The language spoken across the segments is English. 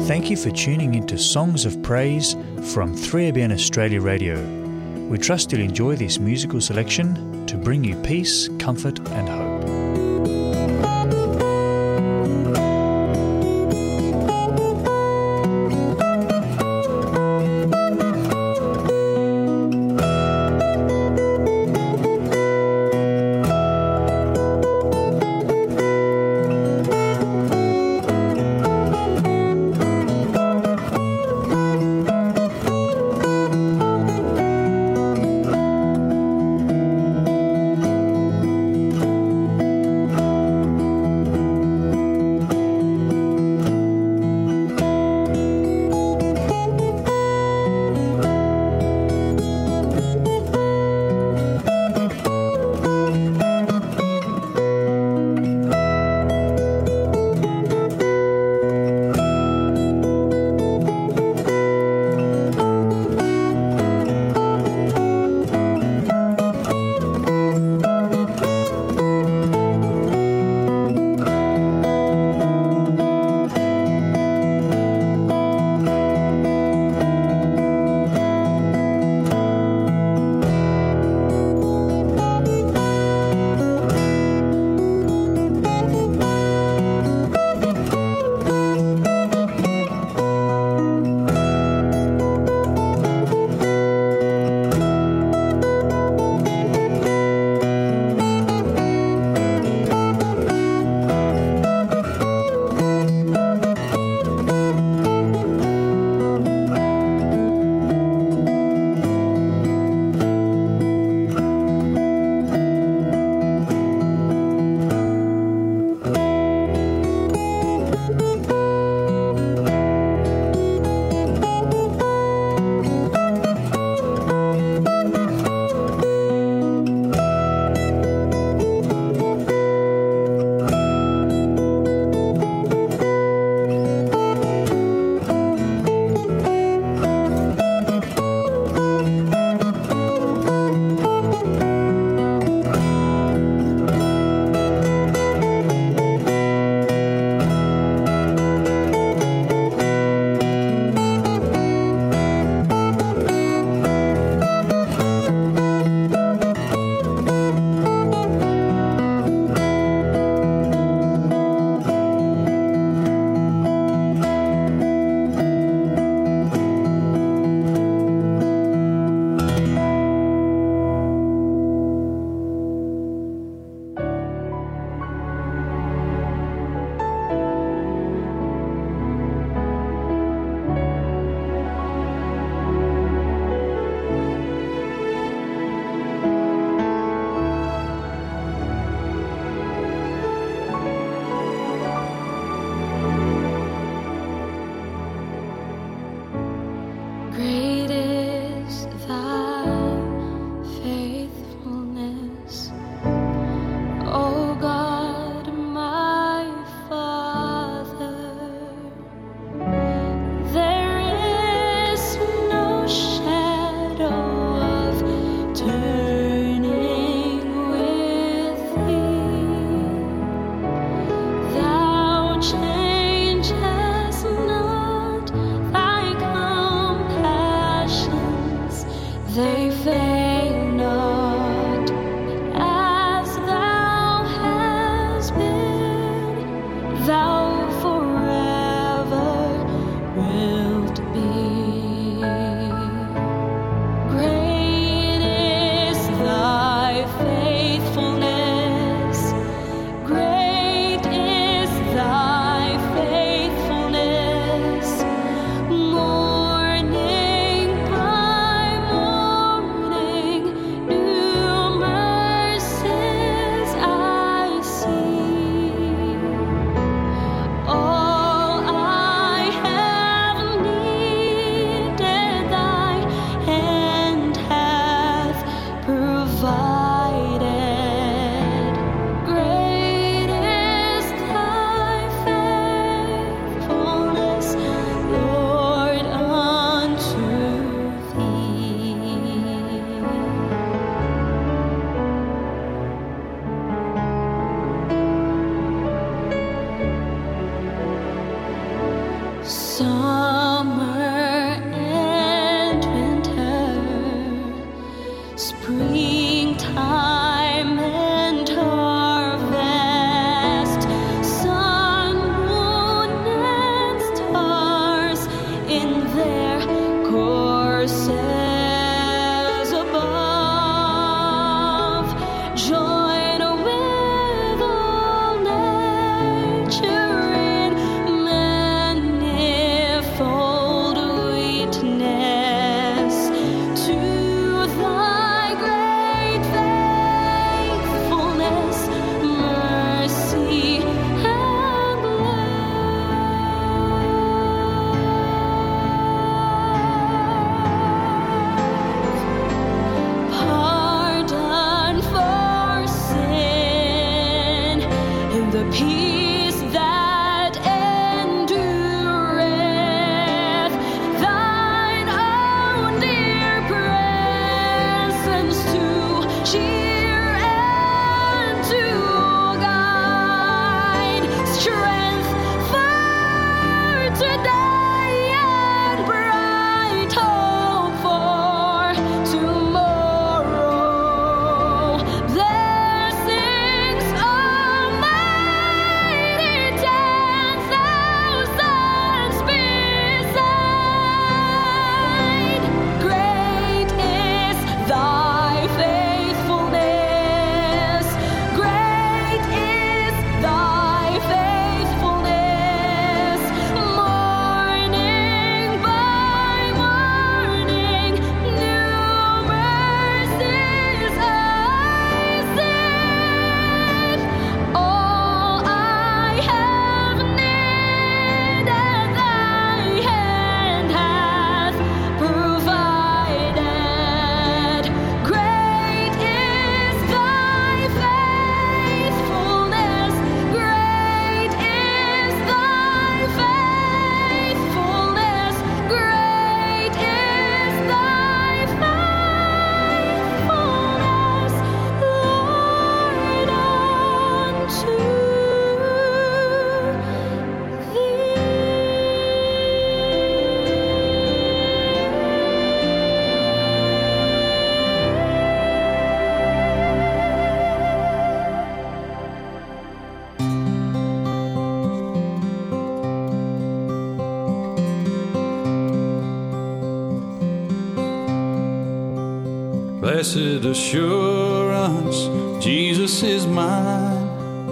Thank you for tuning into Songs of Praise from 3ABN Australia Radio. We trust you'll enjoy this musical selection to bring you peace, comfort and hope. Blessed assurance, Jesus is mine.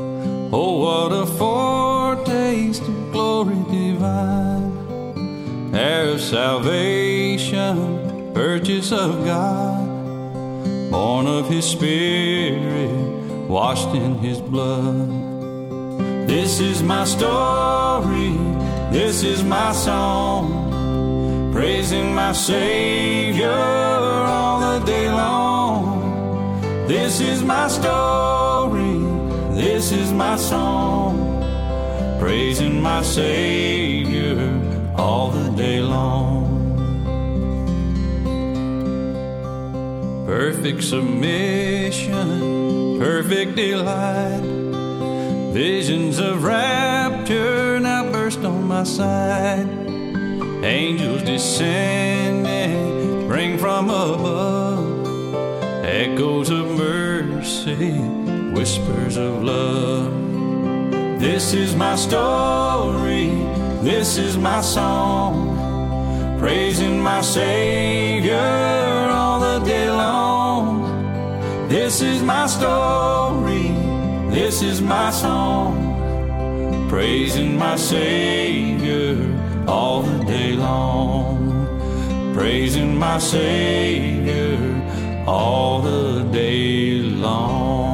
Oh, what a foretaste of glory divine. Heir of salvation, purchase of God, born of His Spirit, washed in His blood. This is my story, this is my song, praising my Savior all the day long. This is my story, this is my song, praising my Savior all the day long. Perfect submission, perfect delight, visions of rapture now burst on my sight. Angels descending, bring from above echoes of mercy, whispers of love. This is my story, this is my song, praising my Savior all the day long. This is my story, this is my song, praising my Savior all the day long. Praising my Savior all the day long.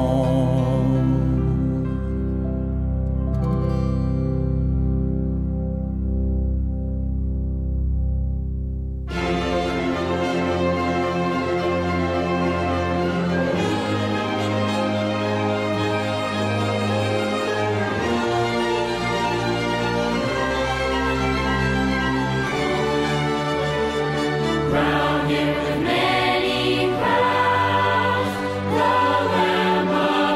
Round Him with many crowds, the Lamb of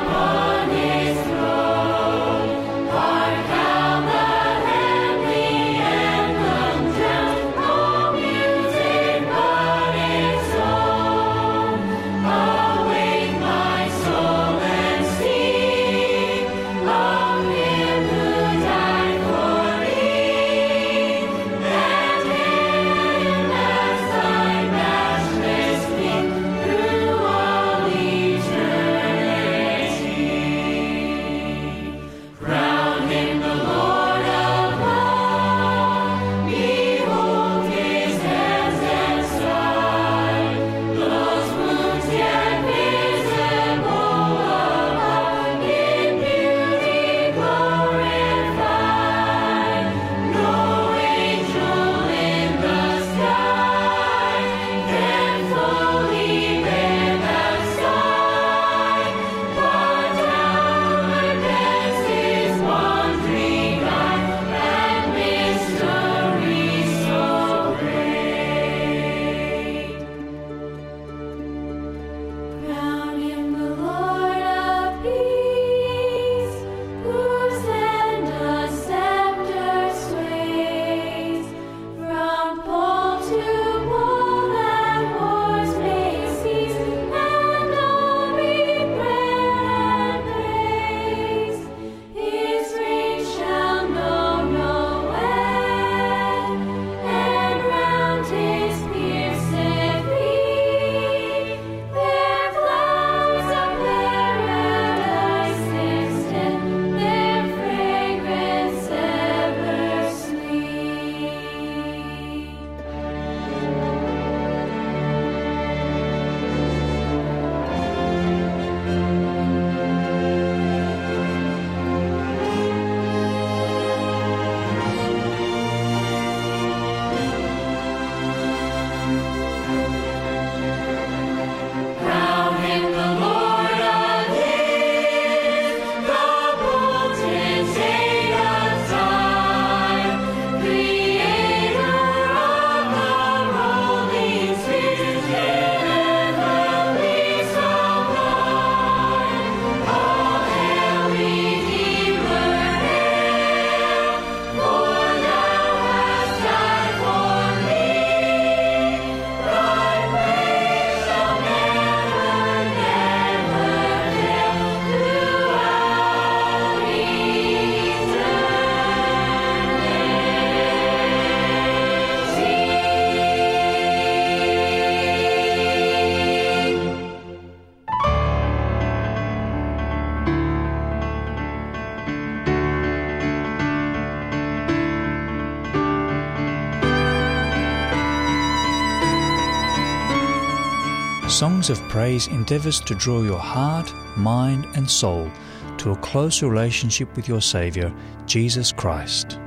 Songs of Praise endeavours to draw your heart, mind and soul to a closer relationship with your Saviour, Jesus Christ.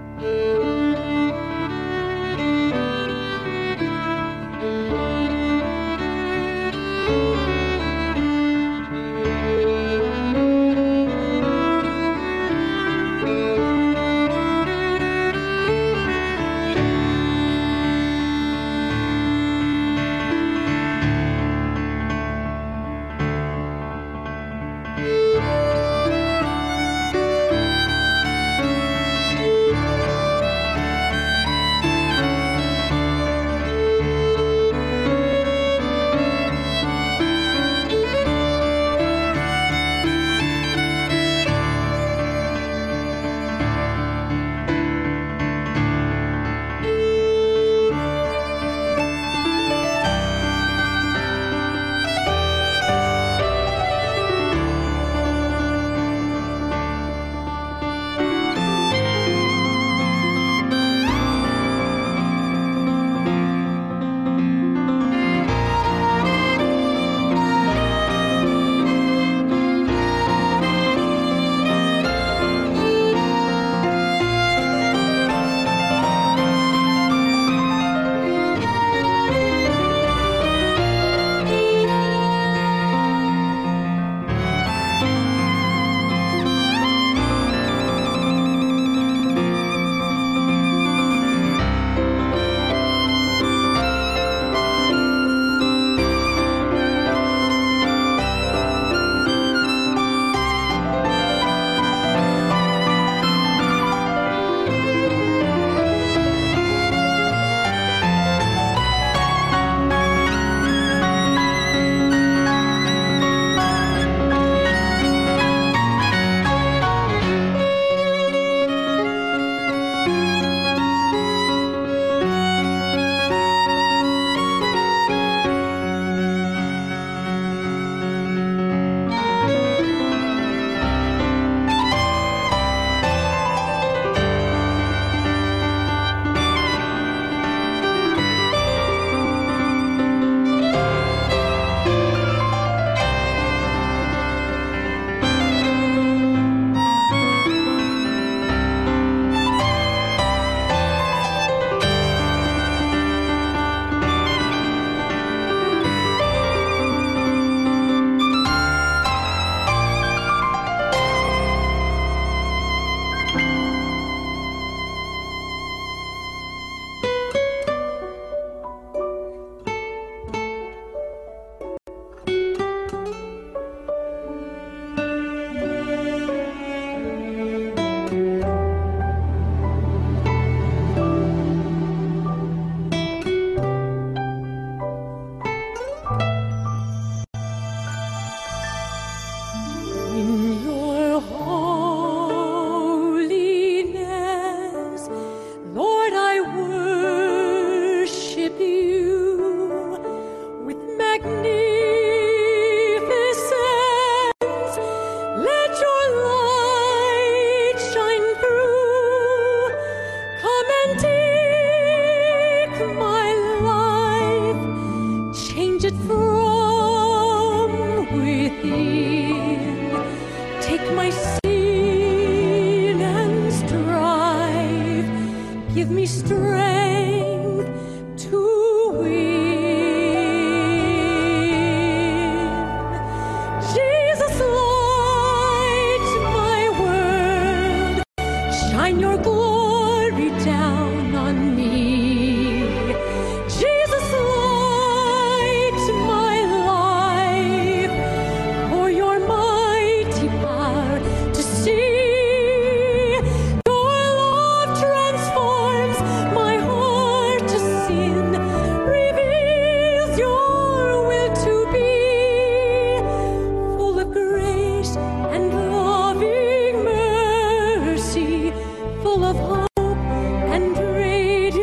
Full of hope and radiant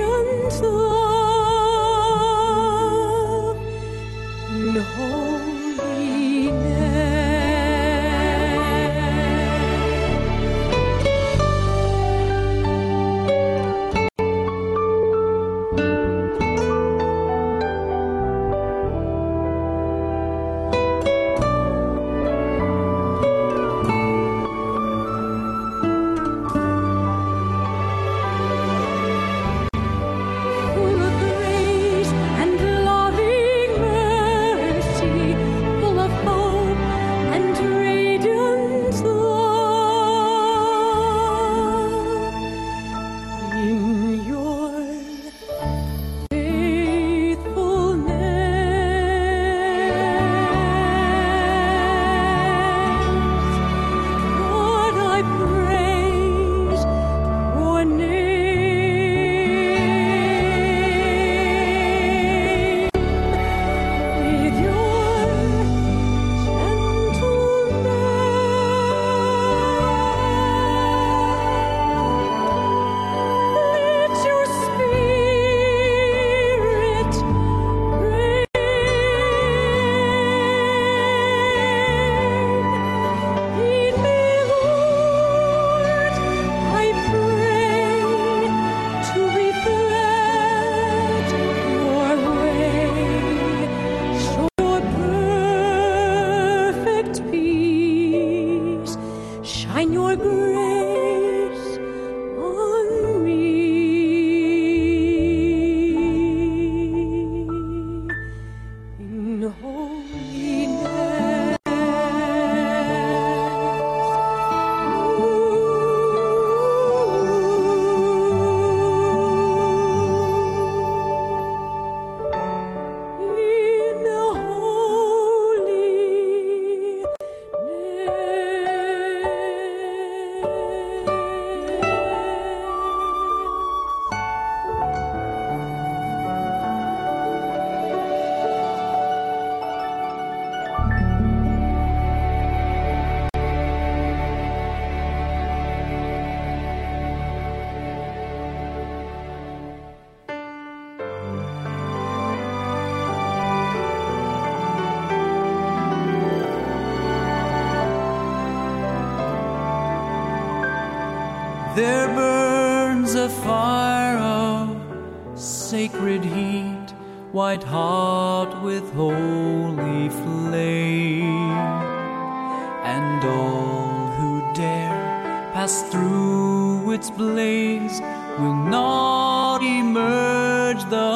a fire of sacred heat, white hot with holy flame, and all who dare pass through its blaze will not emerge the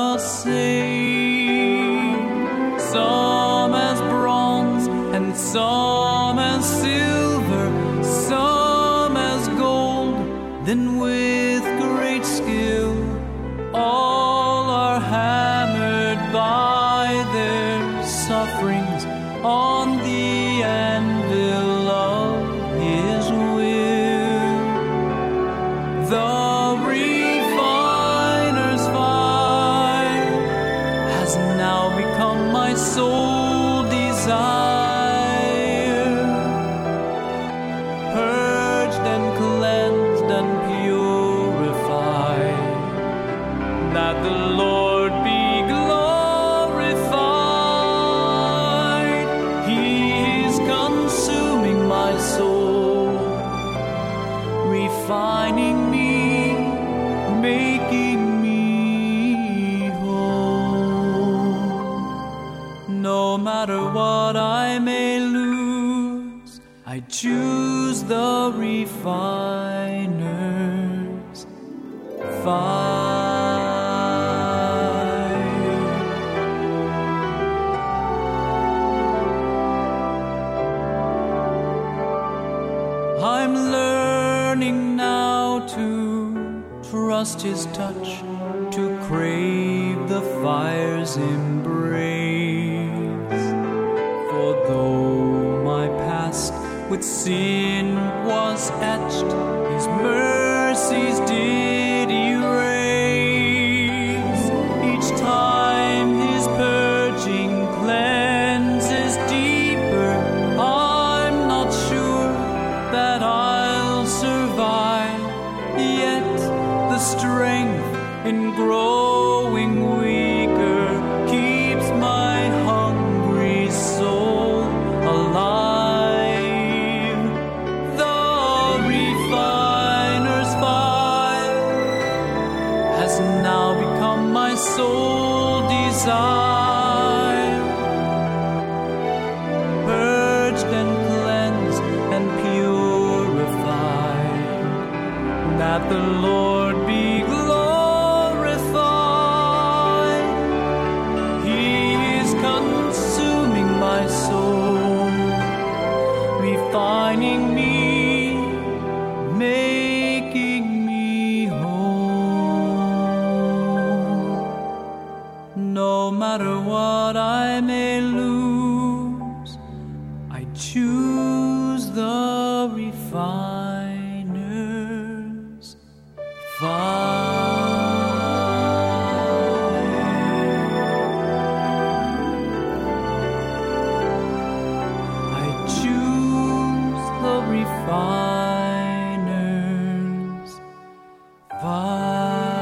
same. Some as bronze and some as silver, some as gold, then with great skill all are hammered by their sufferings on the anvil of His will. The refiner's fire has now become my sole desire, purged and cleansed and purified, that the Lord be glorified. He is consuming my soul, refining me, making me whole. No matter what I may lose, I choose the refiner's fire. I'm learning now to trust His touch, to crave the fire's embrace. For though my past with sin was etched, His mercies did erase. Each time His purging cleanses deeper, I'm not sure that I'll survive, yet the strength in growing weaker keeps my hungry soul alive. The refiner's fire has now become my sole desire, purged and cleansed and purified, that the Lord be glorified. He is consuming my soul, refining me, making me whole. No matter what I may lose, I choose the refiner's fire. I choose the refiner's fire.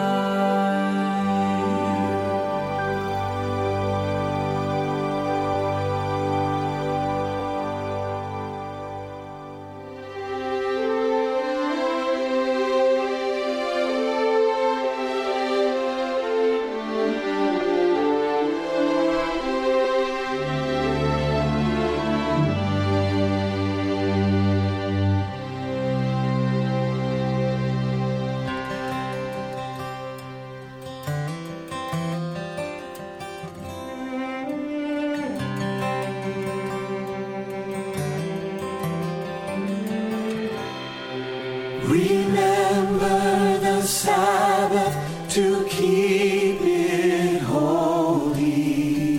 Remember the Sabbath to keep it holy.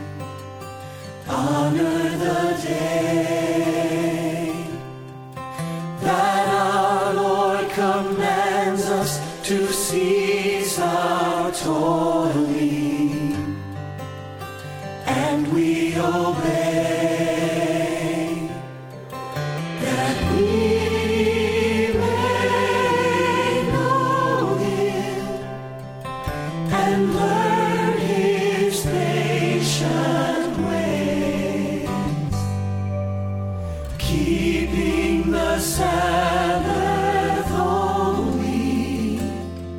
Honor the day that our Lord commands us to cease our toiling, and we obey, that we and learn His patient ways, keeping the Sabbath holy,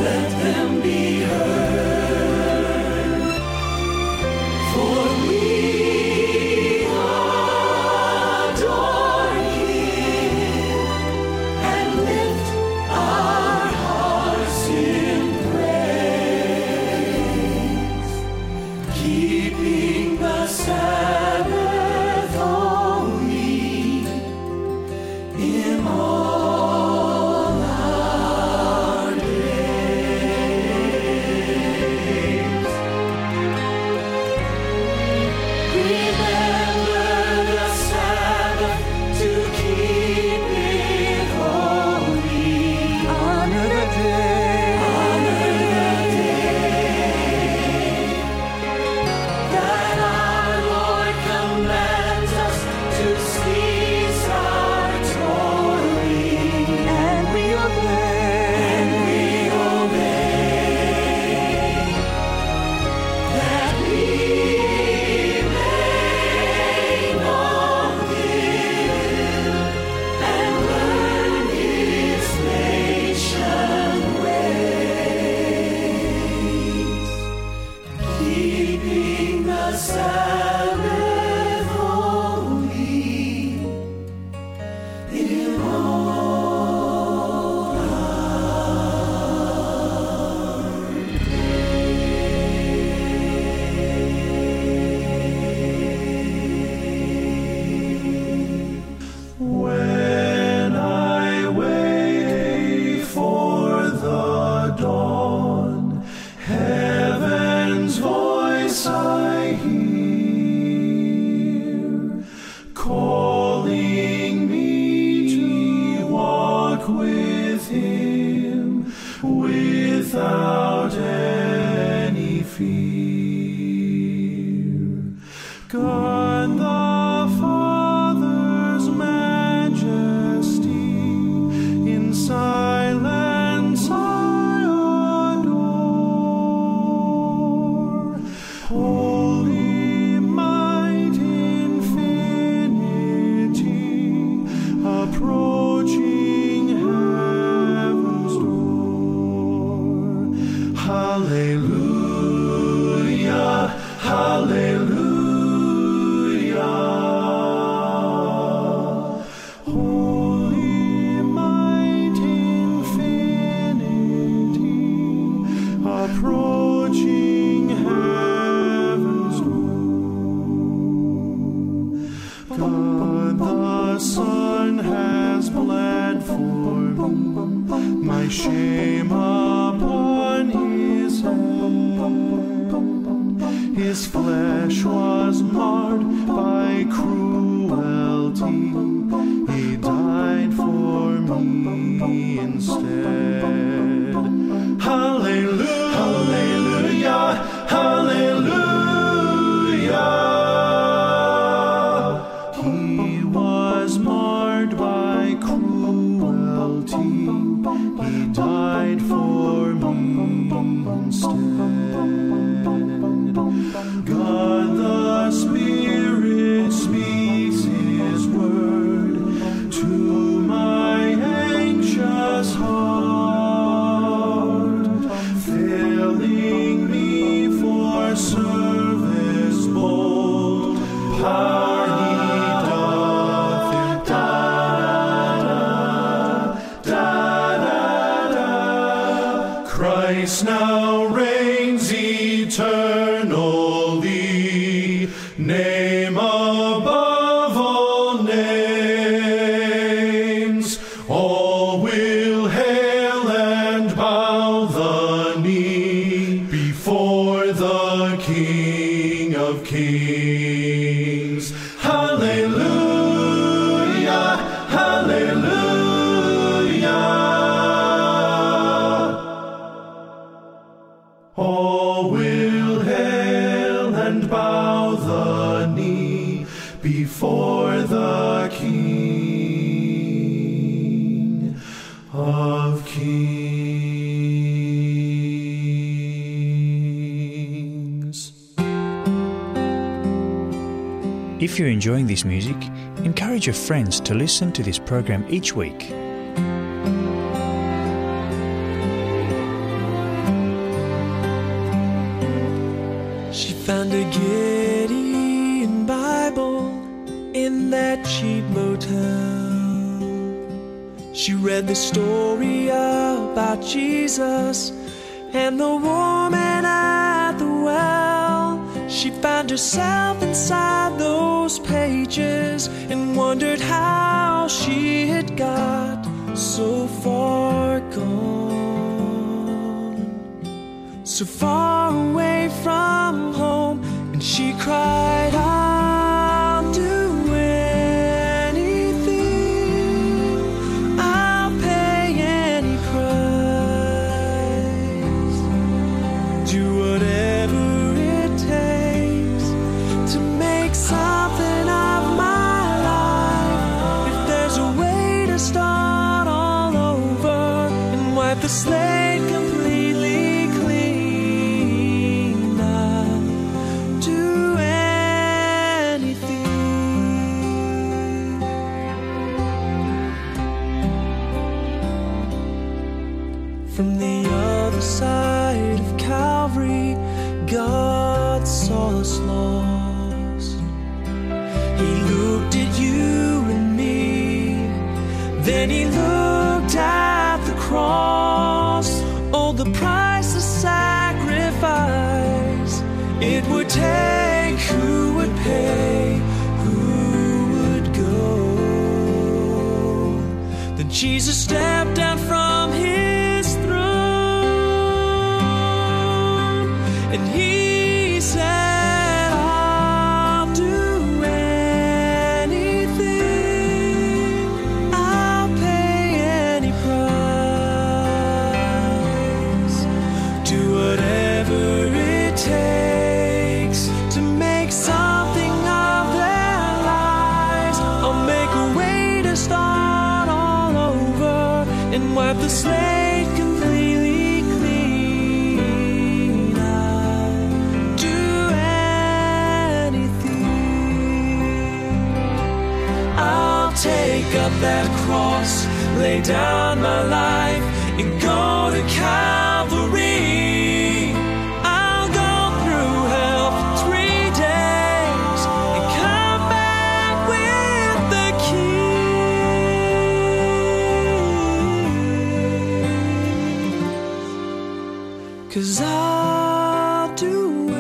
let them be heard. For we adore Him and lift our hearts in praise, keeping the Sabbath holy in all our days. Remember the Sabbath to keep it holy. Honor the day. Honor the day that our Lord commands us to cease our toiling, And we obey. and we obey, that we may know Him and learn His patient ways, keeping the Sabbath holy in all our When I wait for the dawn, heaven's voice I hear, calling me to walk with Him without any fear. God the Father's majesty in silence I adore. Holy might, infinity, approaching heaven's door. Hallelujah, hallelujah. Holy might, infinity, approaching heaven's door. God the Son has bled for me, my shame upon His head. His flesh was marred by cruelty. He died for me instead. Hallelujah, hallelujah, hallelujah. He was marred by cruelty. He died for me instead. God the Spirit speaks His word to my anxious heart, filling me for service bold. Power He doth da-da-da-da. Christ now reigns eternally, name above all names. All will hail and bow the knee before the King of Kings. Hallelujah, hallelujah. All will hail and bow the knee before the King of Kings. If you're enjoying this music, encourage your friends to listen to this program each week. found a Gideon Bible in that cheap motel. She read the story about Jesus and the woman at the well. She found herself inside those pages and wondered how she had got so far gone, so far away from home. And she cried, I'll do anything, I'll pay any price, do whatever it takes to make something of my life. If there's a way to start all over and wipe the slate completely clean, I'll do anything. From the other side of Calvary, God saw us lost. He looked at you and me, then he looked at the cross. Oh, the price of sacrifice it would take. Who would pay? Who would go? Then Jesus stepped down from his throne and he said, I'll do anything, I'll pay any price, do whatever it takes to make something of their lives. I'll make a way to start all over and wipe the slate completely clean. I'll do anything. I'll take up that cross, lay down my life, and go to Calvary. I'll go through hell for 3 days and come back with the keys. 'Cause I'll do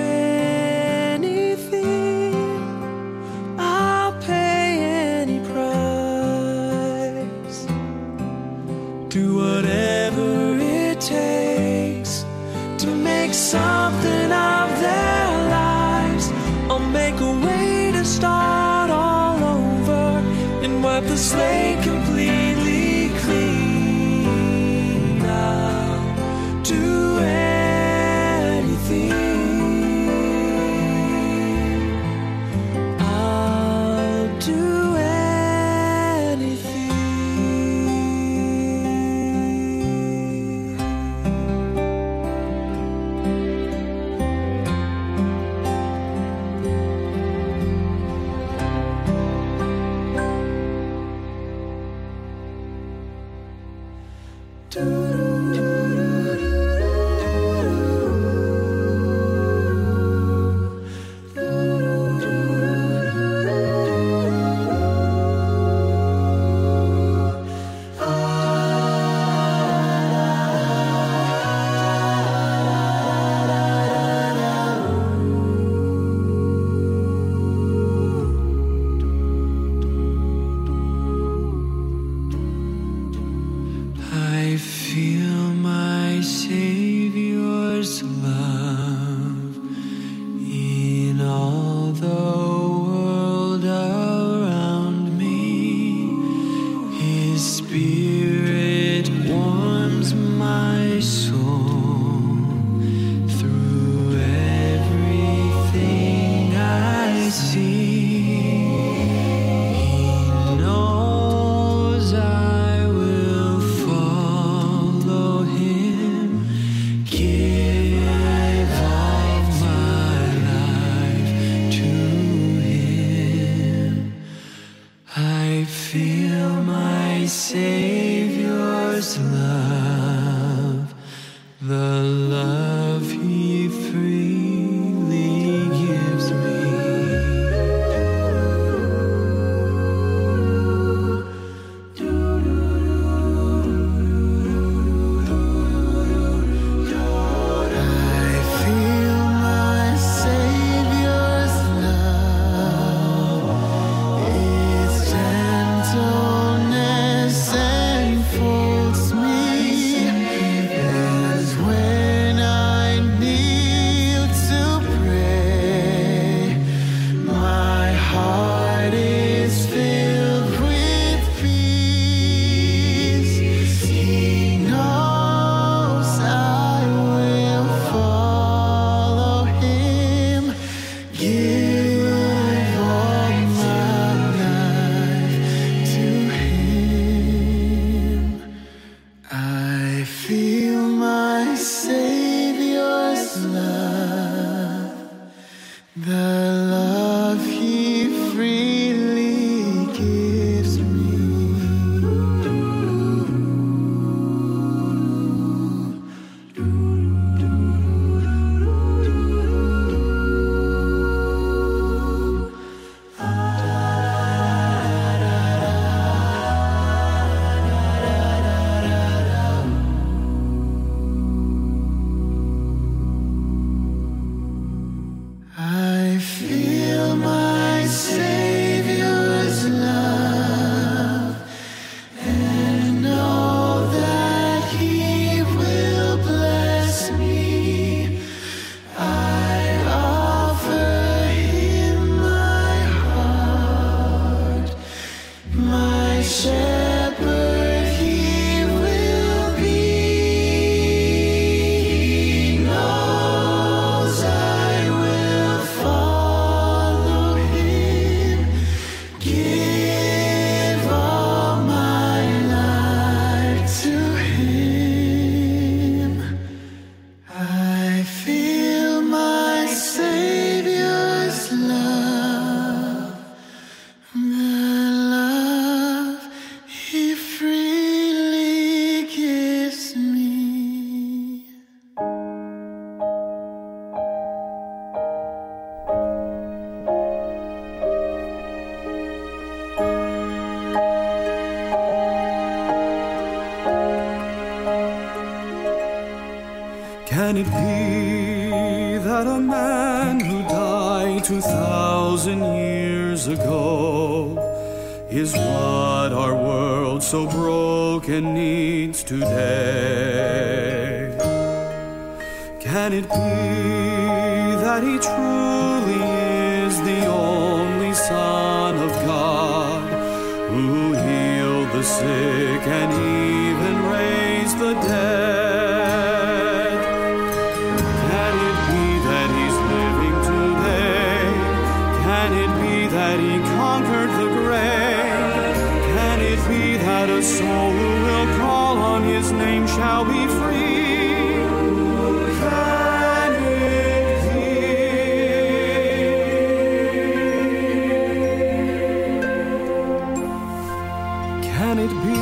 anything, I'll pay any price, do whatever it takes to make something of their lives. I'll make a way to start all over and wipe the slate completely clean. I'll do anything, I'll do anything. I feel my Savior's love in all the world around me. His Spirit warms my soul through everything I see. He knows I will follow him feel my Savior's love, the love He freely gives me. I feel my Savior's love and know that He will bless me. I offer Him my heart, my shepherd He will be. He knows I will follow Him, give all my life to Him. I feel my Savior's love, the love He freely gives me. Can it be that a man who died 2,000 years ago is what our world so broken needs today? Can it be that He truly is the only Son of God, who healed the sick and even raised the dead? Can it be that He's living today? Can it be that He conquered the grave? Can it be that a soul who will call on His name shall be free? Can it be? Can it be?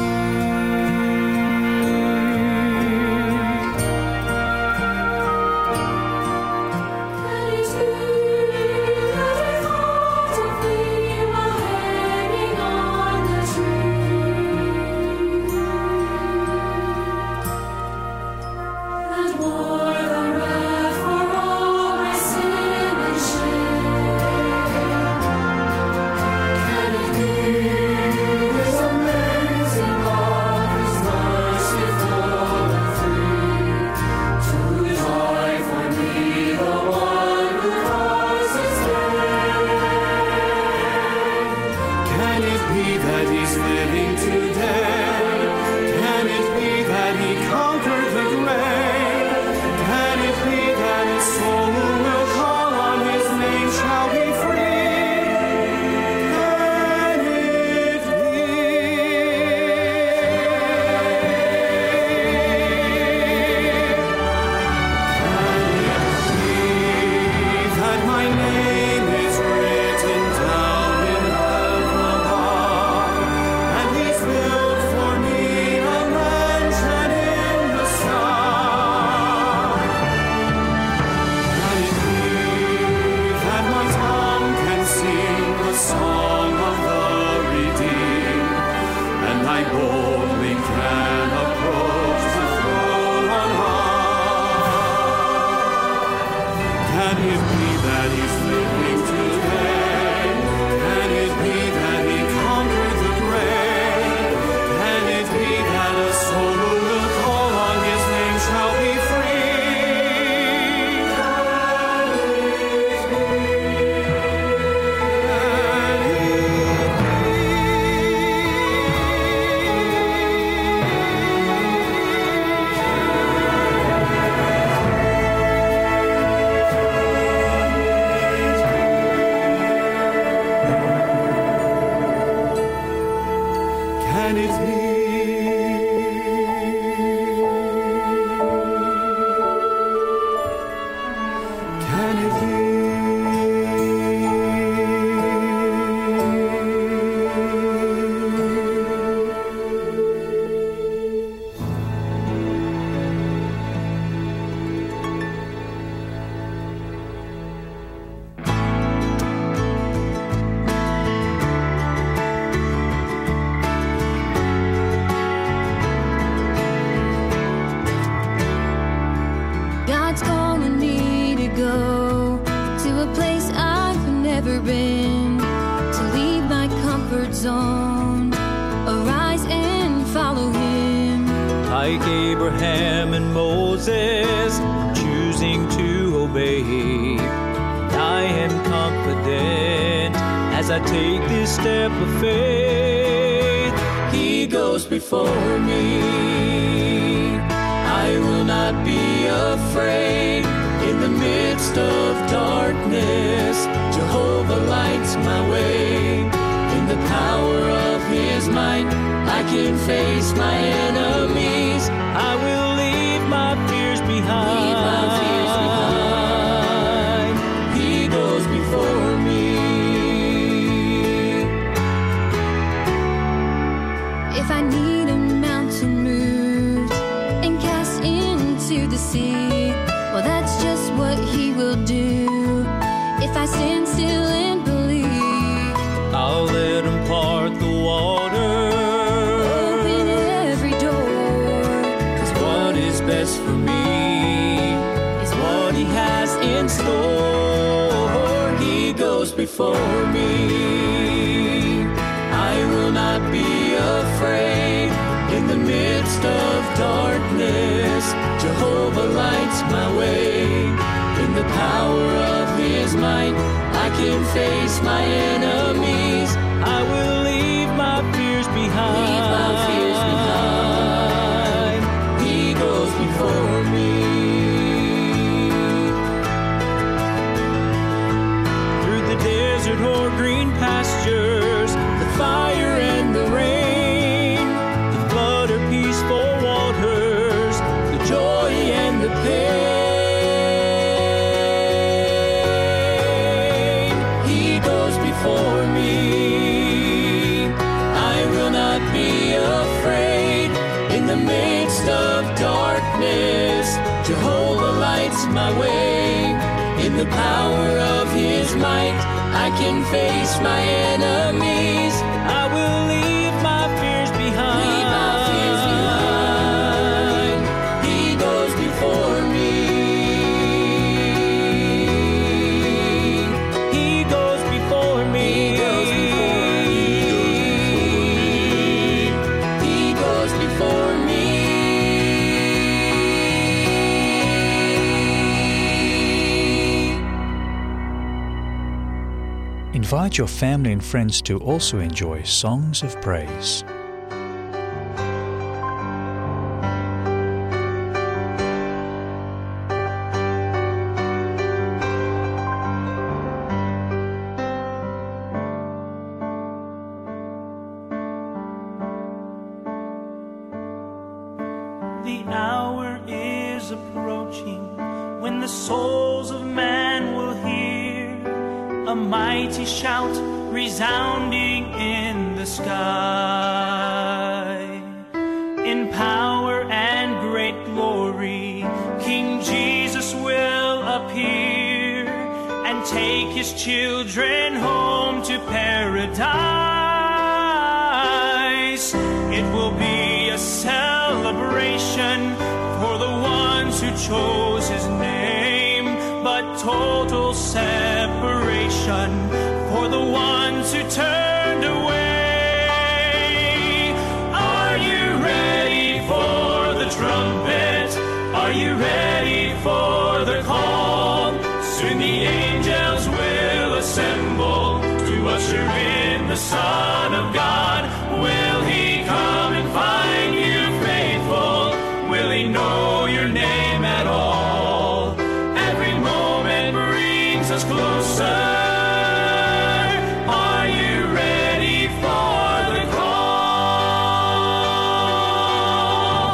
ever been to leave my comfort zone. Arise and follow him. Like Abraham and Moses, choosing to obey. I am confident as I take this step of faith. He goes before me. I will not be afraid. In the midst of darkness, Jehovah lights my way. In the power of his might, I can face my enemies. I will leave my fears behind. Leave my fears behind. He goes before me. If I need a mountain moved and cast into the sea, well, that's just what he will do. If I stand still and believe, I'll let him part the water. Open every door. 'Cause what is best for me is what he has in store. He goes before me. I will not be afraid. In the midst of darkness, Jehovah lights my way. In the power of his might, I can face my enemies. I will leave my fears behind. Leave my fears behind. He goes before me. Through the desert or green pastures, the fire and the rain, the flood or peaceful waters, the joy and the pain. He goes before me. I will not be afraid. In the midst of darkness, Jehovah lights my way. In the power of his might, I can face my enemies. I will leave my fears behind. Leave my fears behind. He goes before me. He goes before me. He goes before me. Invite your family and friends to also enjoy Songs of Praise. The hour is approaching when the souls of man will hear a mighty shout resounding in the sky. In power and great glory, King Jesus will appear and take his children home to paradise. It will be a celebration for the ones who chose his name, but total separation for the ones who turned away. Are you ready for the trumpet? Are you ready for the call? Soon the angels will assemble to usher in the Son of God. Will he come and find you faithful? Will he know your name at all? Every moment brings us closer. Are you ready for the call?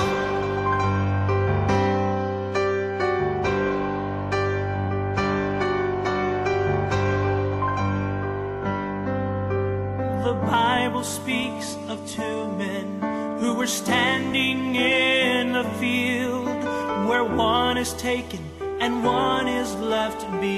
The Bible speaks of two men who were standing in a field where one is taken and one is left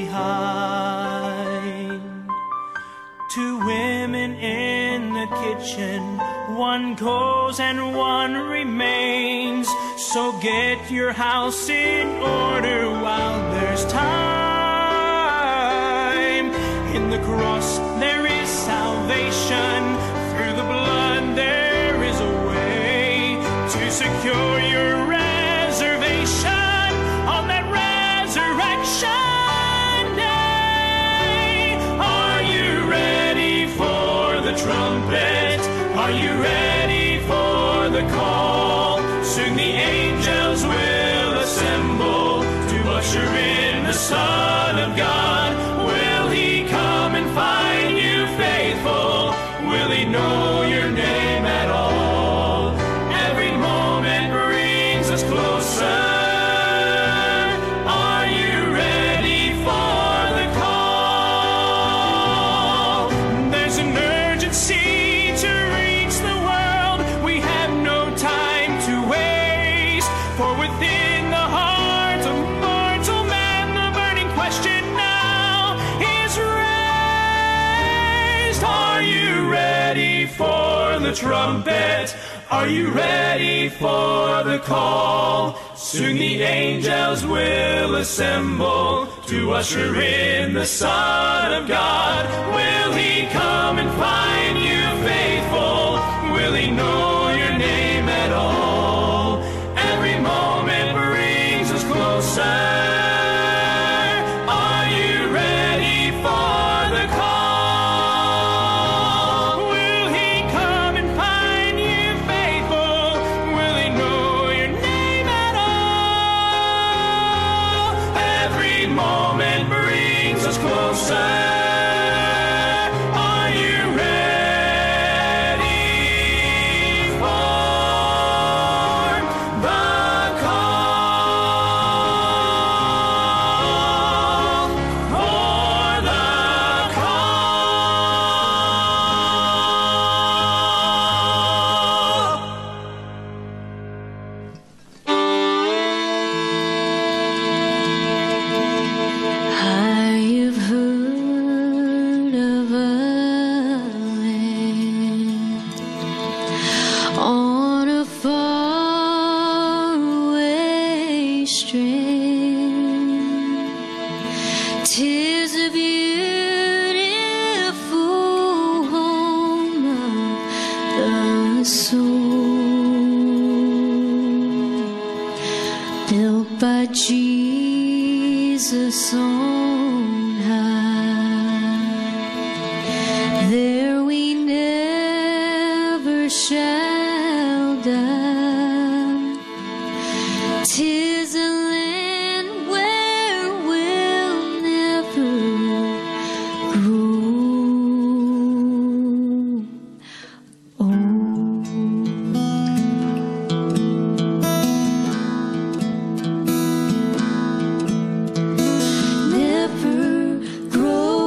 behind. Two women in the kitchen, one goes and one remains. So get your house in order while there's time. In the cross there is salvation. Through the blood there is a way to secure your reservation on that resurrection day. Are you ready for the trumpet? Are you ready for the call? Soon the angels will assemble to usher in the Son of God. Will he come and find you faithful? Will he know your name at all? Every moment brings us closer. Are you ready for the call? There's an urgency to reach the world. We have no time to waste. For within the heart of mortal man, the burning question now is raised. Are you ready for the trumpet? Are you ready for the call? Soon the angels will assemble to usher in the Son of God. Will he come and find you faithful? Will he know your name at all? Every moment brings us closer. Are you ready for the call? Will he come and find you faithful? Will he know your name at all? Every moment brings us closer. Are you ready for the call? For the call. I've heard of a land on a faraway stream. 'Tis a beautiful home of the soul, built by Jesus on high. There we never shall die. 'Tis a land where we'll never grow old. Never grow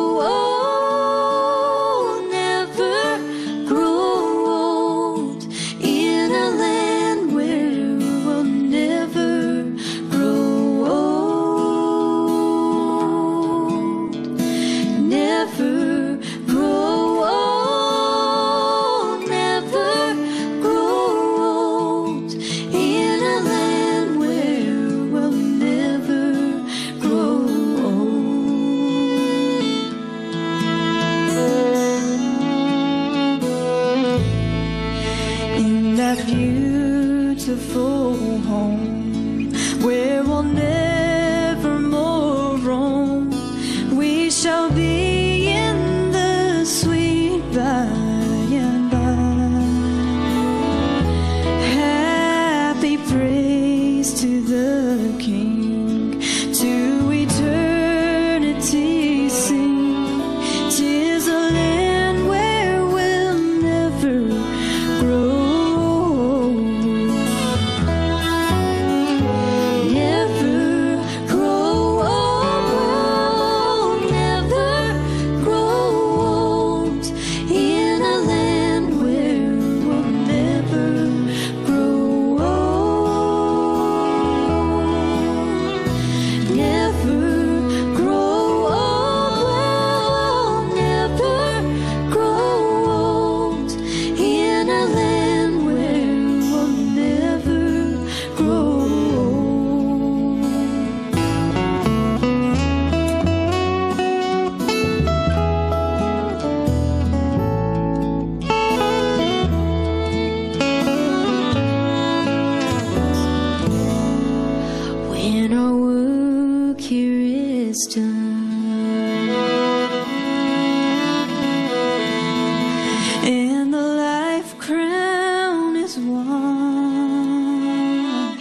old, never grow old, in a land where we'll never grow old. Never grow old, never grow old, in a land where we'll never grow old. In that beautiful home where we'll never more roam, we shall be in the sweet by and by. Happy praise to the King, to eternity sing. 'Tis a land where we'll never grow old. Never grow old, never grow old, in a land where we'll never grow old. when our work here is done, and the life crown is won,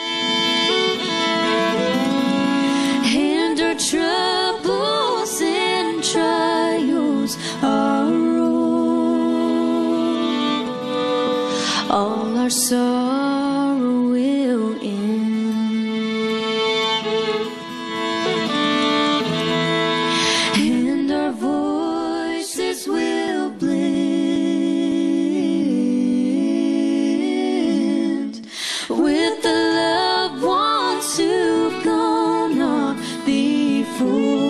and our troubles and trials are o'er, all our sorrow will end, and our voices will blend with the loved ones who've gone on before.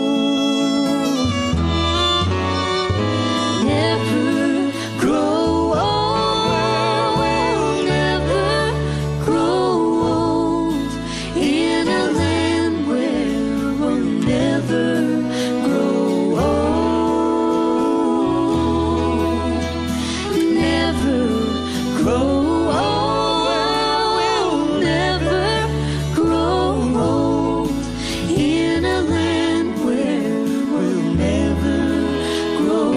Never grow old, we'll never grow old, in a land where we'll never grow old. Never grow old, we'll never grow old, in a land where we'll never grow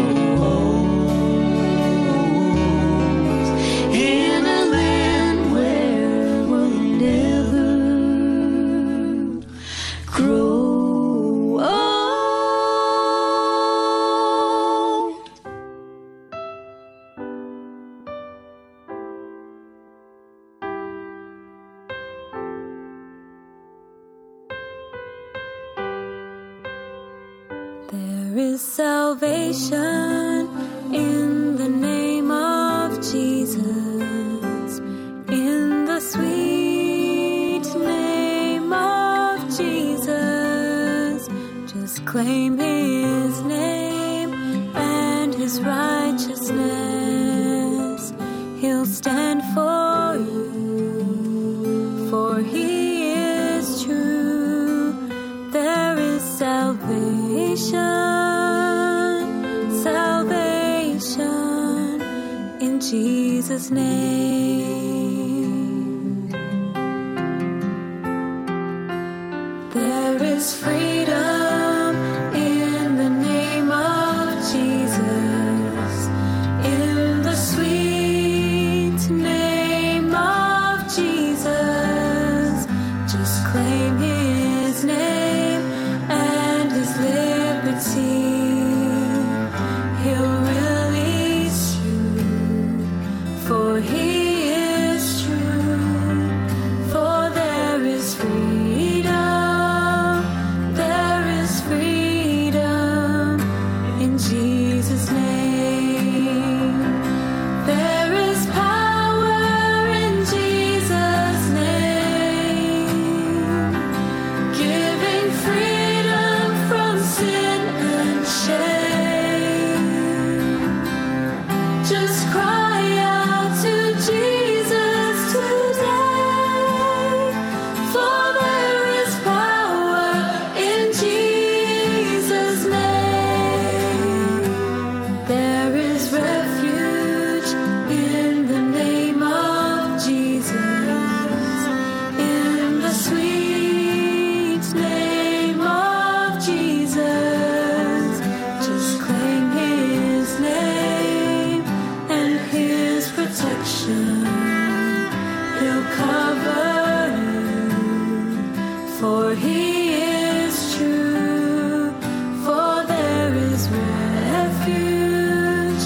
old, in a land where we'll never grow old. There is salvation in the name of Jesus, in the sweet name of Jesus. Just claim His name and His righteousness. He'll stand for you, for He is true. There is salvation in Jesus' name. There is freedom in the name of Jesus, in the sweet name of Jesus. Just claim His name and His liberty. He'll release you, for He is true. For there is freedom in Jesus' name. There is power in Jesus' name, giving freedom from sin and shame. Just cry out to Jesus today, for there is power in Jesus' name. There is refuge in the name of Jesus, in the sweet name of Jesus. Just claim His name and His protection. He'll cover you, for He is true. For there is refuge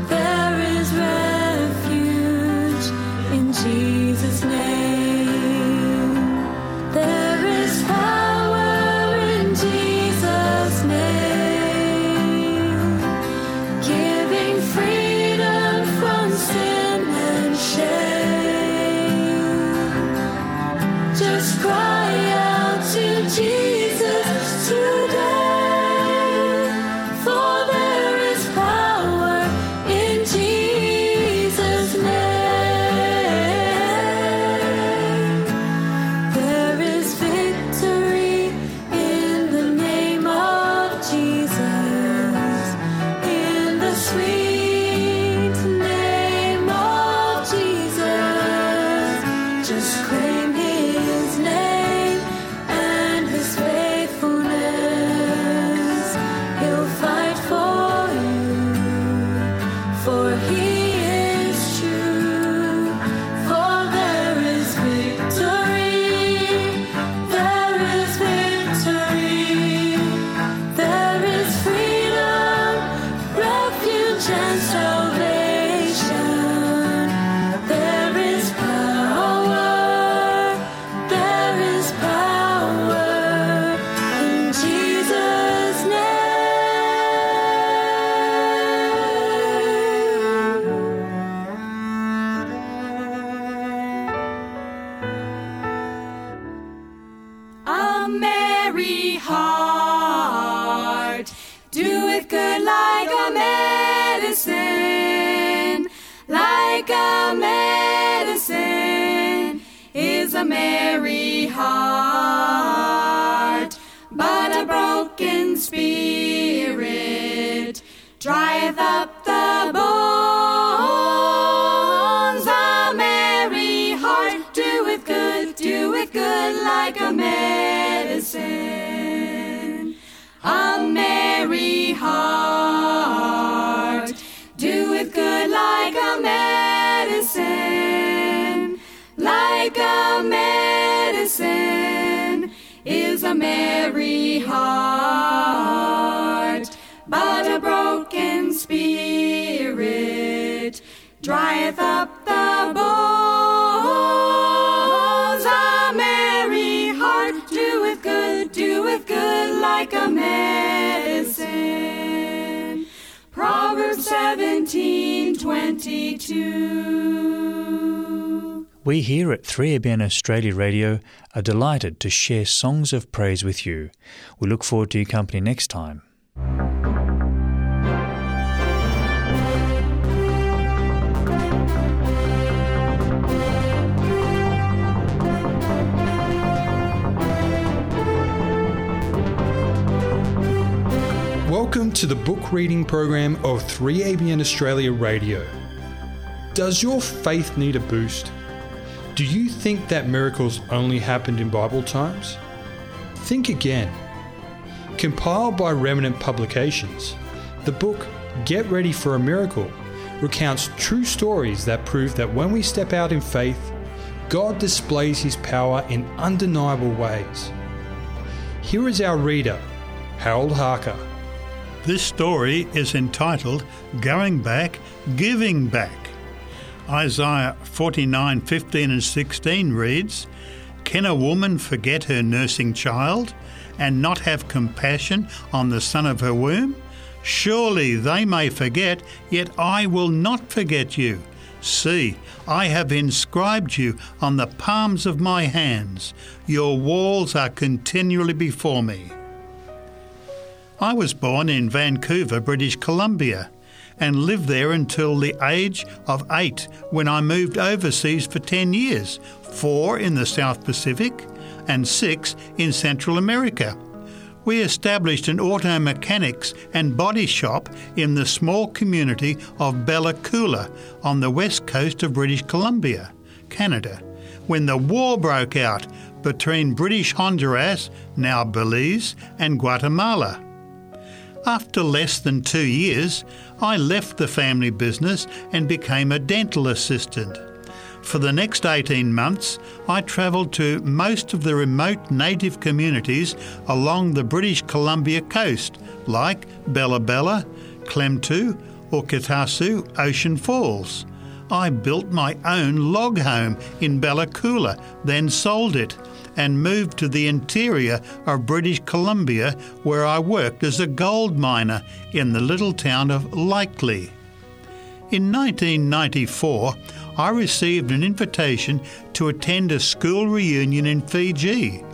in Jesus' name. There is power in Jesus' name, giving freedom from sin and shame. Just cry out to Jesus today, for there is power in Jesus' name. There is victory in the name of Jesus, in the sweet name of Jesus. Just claim His name a merry heart doeth good like a medicine, like a medicine is a merry heart. But a broken spirit drieth up the bones. A merry heart doeth good like a medicine. A merry heart doeth good like a medicine, like a medicine is a merry heart. But a broken spirit drieth up the bones. A merry heart doeth good like a medicine. Proverbs 17:22. We here at 3ABN Australia Radio are delighted to share songs of praise with you. We look forward to your company next time. Welcome to the book reading program of 3ABN Australia Radio. Does your faith need a boost? Do you think that miracles only happened in Bible times? Think again. Compiled by Remnant Publications, the book Get Ready for a Miracle recounts true stories that prove that when we step out in faith, God displays His power in undeniable ways. Here is our reader, Harold Harker. This story is entitled Going Back, Giving Back. Isaiah 49:15 and 16 reads, "Can a woman forget her nursing child and not have compassion on the son of her womb? Surely they may forget, yet I will not forget you. See, I have inscribed you on the palms of my hands. Your walls are continually before me." I was born in Vancouver, British Columbia, and lived there until the age of 8 when I moved overseas for 10 years, 4 in the South Pacific and 6 in Central America. We established an auto mechanics and body shop in the small community of Bella Coola on the west coast of British Columbia, Canada, when the war broke out between British Honduras, now Belize, and Guatemala. After less than 2 years, I left the family business and became a dental assistant. For the next 18 months, I travelled to most of the remote native communities along the British Columbia coast, like Bella Bella, Klemtu, or Katasu Ocean Falls. I built my own log home in Bella Coola, then sold it, and moved to the interior of British Columbia, where I worked as a gold miner in the little town of Likely. In 1994, I received an invitation to attend a school reunion in Fiji.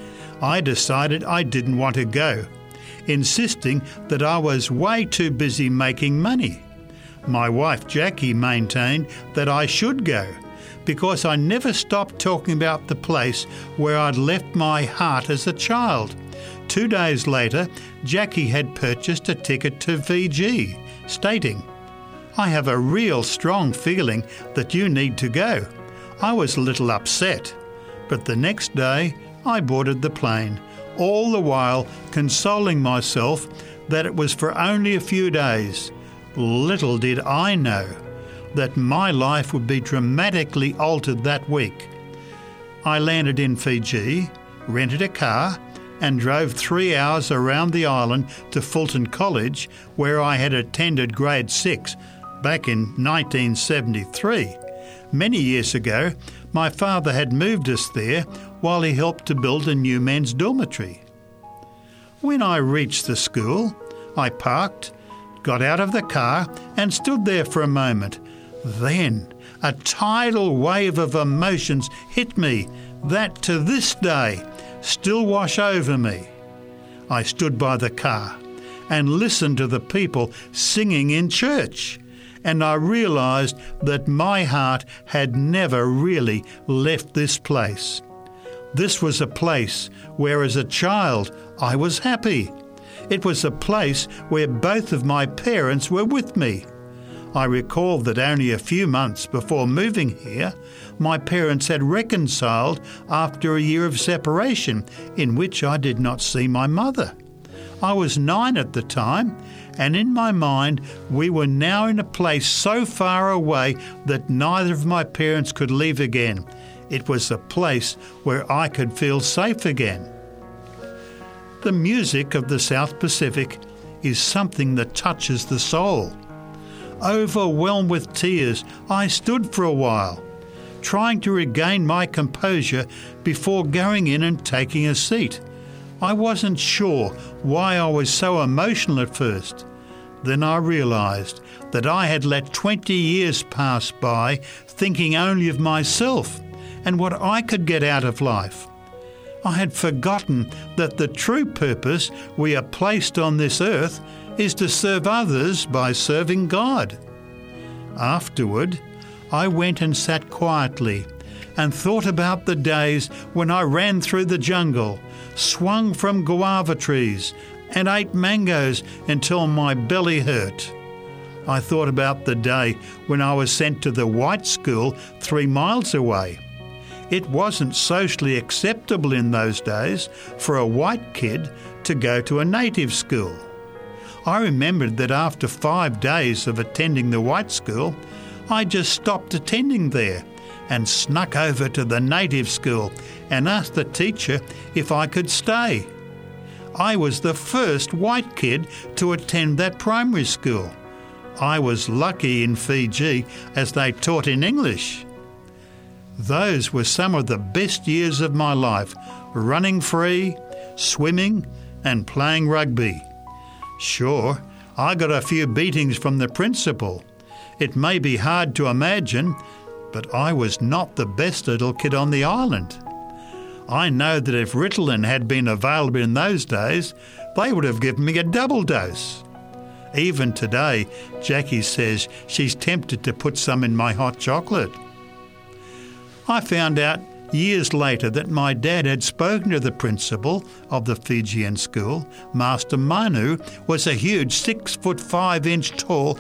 I decided I didn't want to go, insisting that I was way too busy making money. My wife Jackie maintained that I should go, because I never stopped talking about the place where I'd left my heart as a child. 2 days later, Jackie had purchased a ticket to Fiji, stating, "I have a real strong feeling that you need to go." I was a little upset, but the next day I boarded the plane, all the while consoling myself that it was for only a few days. Little did I know that my life would be dramatically altered that week. I landed in Fiji, rented a car, and drove 3 hours around the island to Fulton College, where I had attended grade 6 back in 1973. Many years ago, my father had moved us there while he helped to build a new men's dormitory. When I reached the school, I parked, got out of the car, and stood there for a moment. Then a tidal wave of emotions hit me that to this day still wash over me. I stood by the car and listened to the people singing in church, and I realised that my heart had never really left this place. This was a place where as a child I was happy. It was a place where both of my parents were with me. I recall that only a few months before moving here, my parents had reconciled after a year of separation in which I did not see my mother. I was 9 at the time, and in my mind we were now in a place so far away that neither of my parents could leave again. It was a place where I could feel safe again. The music of the South Pacific is something that touches the soul. Overwhelmed with tears, I stood for a while, trying to regain my composure before going in and taking a seat. I wasn't sure why I was so emotional at first. Then I realised that I had let 20 years pass by thinking only of myself and what I could get out of life. I had forgotten that the true purpose we are placed on this earth is to serve others by serving God. Afterward, I went and sat quietly and thought about the days when I ran through the jungle, swung from guava trees, and ate mangoes until my belly hurt. I thought about the day when I was sent to the white school 3 miles away. It wasn't socially acceptable in those days for a white kid to go to a native school. I remembered that after 5 days of attending the white school, I just stopped attending there and snuck over to the native school and asked the teacher if I could stay. I was the first white kid to attend that primary school. I was lucky in Fiji as they taught in English. Those were some of the best years of my life, running free, swimming and playing rugby. Sure, I got a few beatings from the principal. It may be hard to imagine, but I was not the best little kid on the island. I know that if Ritalin had been available in those days, they would have given me a double dose. Even today, Jackie says she's tempted to put some in my hot chocolate. I found out years later that my dad had spoken to the principal of the Fijian school. Master Manu was a huge 6'5" tall,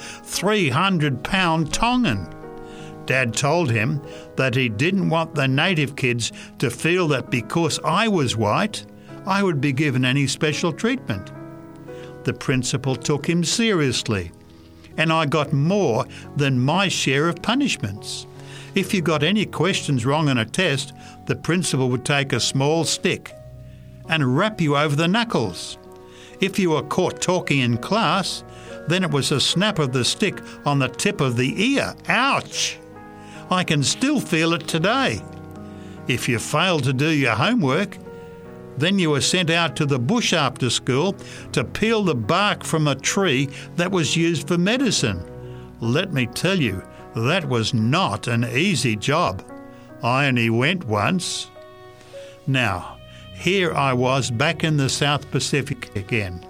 300-pound Tongan. Dad told him that he didn't want the native kids to feel that because I was white, I would be given any special treatment. The principal took him seriously, and I got more than my share of punishments. If you got any questions wrong on a test, the principal would take a small stick and rap you over the knuckles. If you were caught talking in class, then it was a snap of the stick on the tip of the ear. Ouch! I can still feel it today. If you failed to do your homework, then you were sent out to the bush after school to peel the bark from a tree that was used for medicine. Let me tell you, that was not an easy job. I only went once. Now, here I was back in the South Pacific again.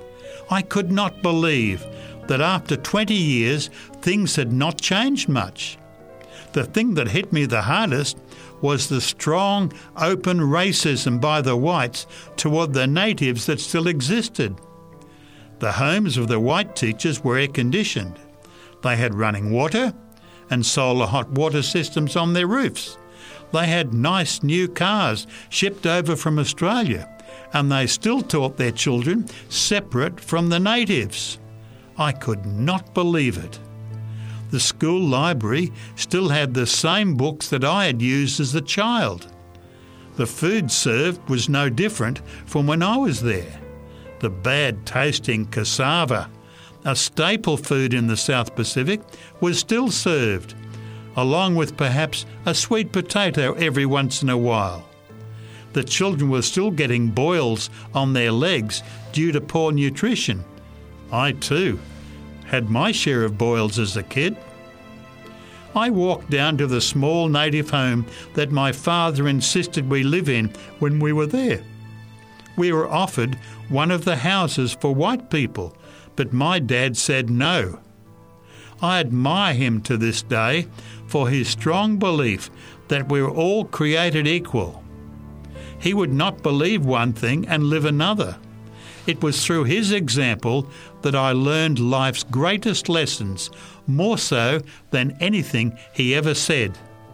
I could not believe that after 20 years, things had not changed much. The thing that hit me the hardest was the strong, open racism by the whites toward the natives that still existed. The homes of the white teachers were air-conditioned. They had running water and solar hot water systems on their roofs. They had nice new cars shipped over from Australia, and they still taught their children separate from the natives. I could not believe it. The school library still had the same books that I had used as a child. The food served was no different from when I was there. The bad-tasting cassava, a staple food in the South Pacific, was still served, along with perhaps a sweet potato every once in a while. The children were still getting boils on their legs due to poor nutrition. I too had my share of boils as a kid. I walked down to the small native home that my father insisted we live in when we were there. We were offered one of the houses for white people, but my dad said no. I admire him to this day for his strong belief that we were all created equal. He would not believe one thing and live another. It was through his example that I learned life's greatest lessons, more so than anything he ever said.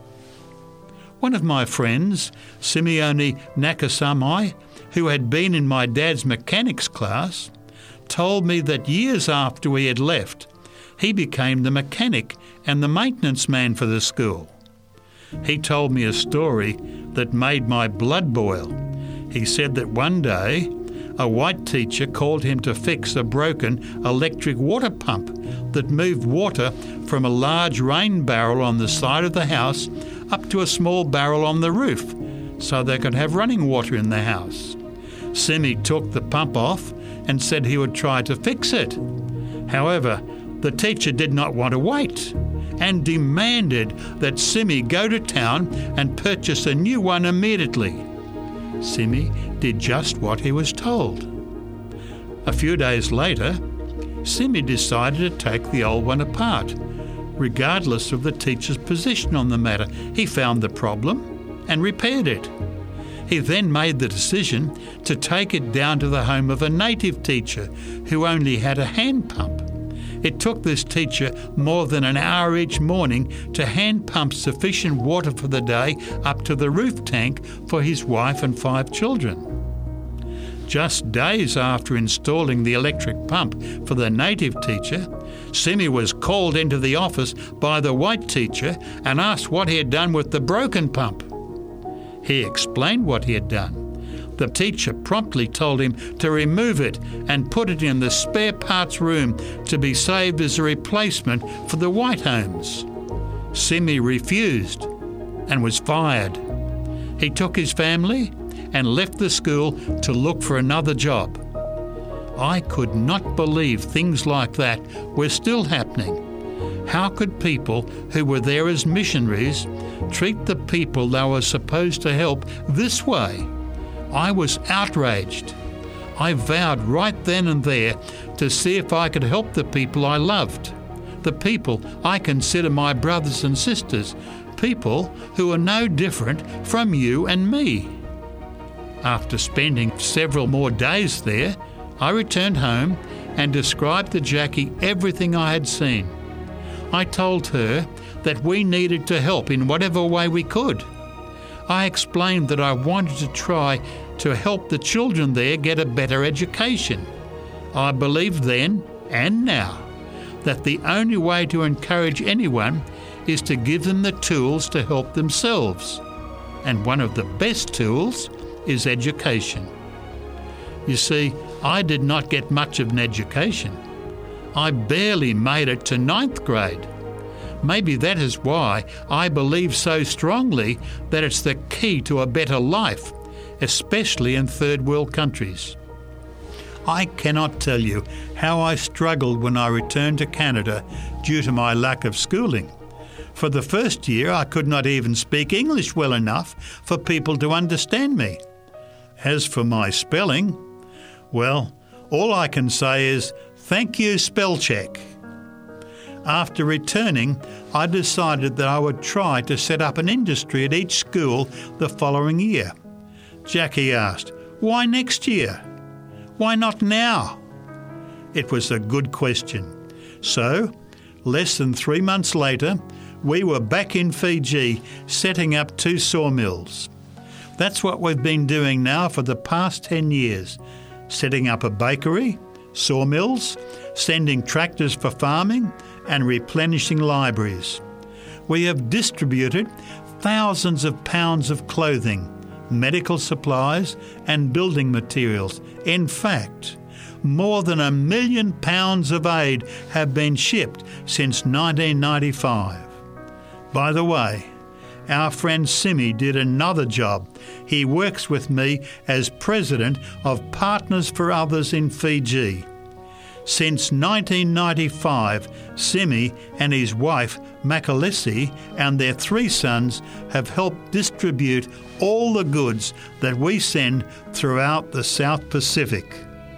One of my friends, Simeone Nakasami, who had been in my dad's mechanics class, told me that years after we had left, he became the mechanic and the maintenance man for the school. He told me a story that made my blood boil. He said that one day, a white teacher called him to fix a broken electric water pump that moved water from a large rain barrel on the side of the house up to a small barrel on the roof so they could have running water in the house. Simi took the pump off and said he would try to fix it. However, the teacher did not want to wait and demanded that Simi go to town and purchase a new one immediately. Simi did just what he was told. A few days later, Simi decided to take the old one apart, regardless of the teacher's position on the matter. He found the problem and repaired it. He then made the decision to take it down to the home of a native teacher who only had a hand pump. It took this teacher more than an hour each morning to hand pump sufficient water for the day up to the roof tank for his wife and 5 children. Just days after installing the electric pump for the native teacher, Simi was called into the office by the white teacher and asked what he had done with the broken pump. He explained what he had done. The teacher promptly told him to remove it and put it in the spare parts room to be saved as a replacement for the white homes. Simi refused and was fired. He took his family and left the school to look for another job. I could not believe things like that were still happening. How could people who were there as missionaries treat the people they were supposed to help this way? I was outraged. I vowed right then and there to see if I could help the people I loved, the people I consider my brothers and sisters, people who are no different from you and me. After spending several more days there, I returned home and described to Jackie everything I had seen. I told her that we needed to help in whatever way we could. I explained that I wanted to try to help the children there get a better education. I believed then and now that the only way to encourage anyone is to give them the tools to help themselves. And one of the best tools is education. You see, I did not get much of an education. I barely made it to 9th grade. Maybe that is why I believe so strongly that it's the key to a better life, especially in third world countries. I cannot tell you how I struggled when I returned to Canada due to my lack of schooling. For the first year, I could not even speak English well enough for people to understand me. As for my spelling, well, all I can say is, thank you, spell check. After returning, I decided that I would try to set up an industry at each school the following year. Jackie asked, why next year? Why not now? It was a good question. So, less than 3 months later, we were back in Fiji setting up 2 sawmills. That's what we've been doing now for the past 10 years, setting up a bakery, sawmills, sending tractors for farming, and replenishing libraries. We have distributed thousands of pounds of clothing, medical supplies, and building materials. In fact, more than 1 million pounds of aid have been shipped since 1995. By the way, our friend Simi did another job. He works with me as president of Partners for Others in Fiji. Since 1995, Simi and his wife, Makalisi, and their 3 sons have helped distribute all the goods that we send throughout the South Pacific.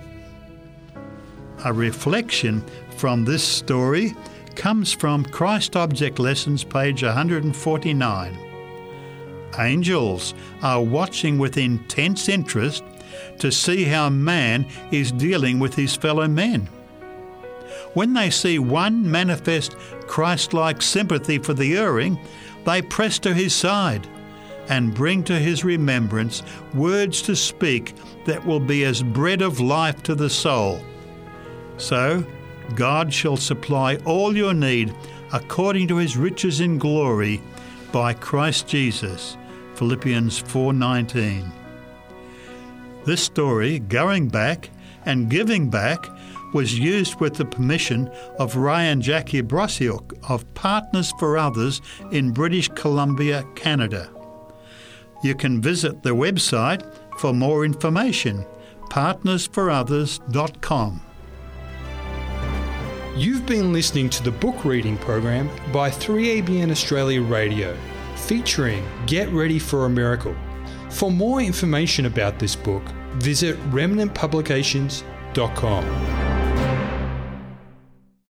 A reflection from this story comes from Christ Object Lessons, page 149. Angels are watching with intense interest to see how man is dealing with his fellow men. When they see one manifest Christ-like sympathy for the erring, they press to his side and bring to his remembrance words to speak that will be as bread of life to the soul. So God shall supply all your need according to his riches in glory by Christ Jesus. Philippians 4:19. This story, Going Back and Giving Back, was used with the permission of Ray and Jackie Brosiuk of Partners for Others in British Columbia, Canada. You can visit the website for more information, partnersforothers.com. You've been listening to the book reading program by 3ABN Australia Radio, featuring Get Ready for a Miracle. For more information about this book, visit remnantpublications.com.